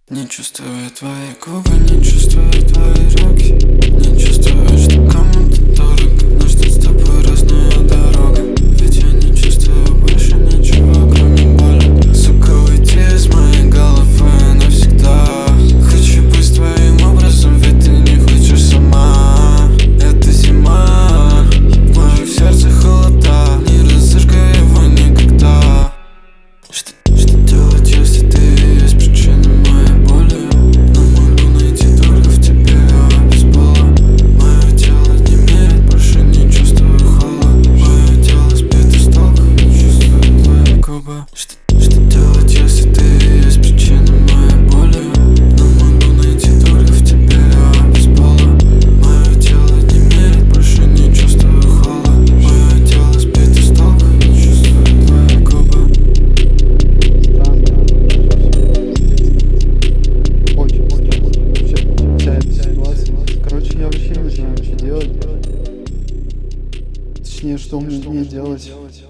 Не чувствую твои губы, не чувствую твои руки. Не чувствую, что кому-то дорого, но что с тобой разная дорога. Ведь я не чувствую больше ничего, кроме боли. Сука, уйди из моей головы навсегда. Хочу быть твоим образом, ведь ты не хочешь сама. Это зима, в моем сердце холода. Не разожгай его никогда. Что делать, если ты есть причина моей боли? Но могу найти только в тебе, без пола. Мое тело не мерит, больше не чувствую холод. Мое тело сбито с толку, не чувствую твои губы. Что делать, если ты есть причина моей боли? Но могу найти только в тебе, без пола. Мое тело не мерит, больше не чувствую холод. Мое тело сбито с толку, не чувствую твои губы. Короче, я вообще не знаю, что делать. Точнее, что мне делать.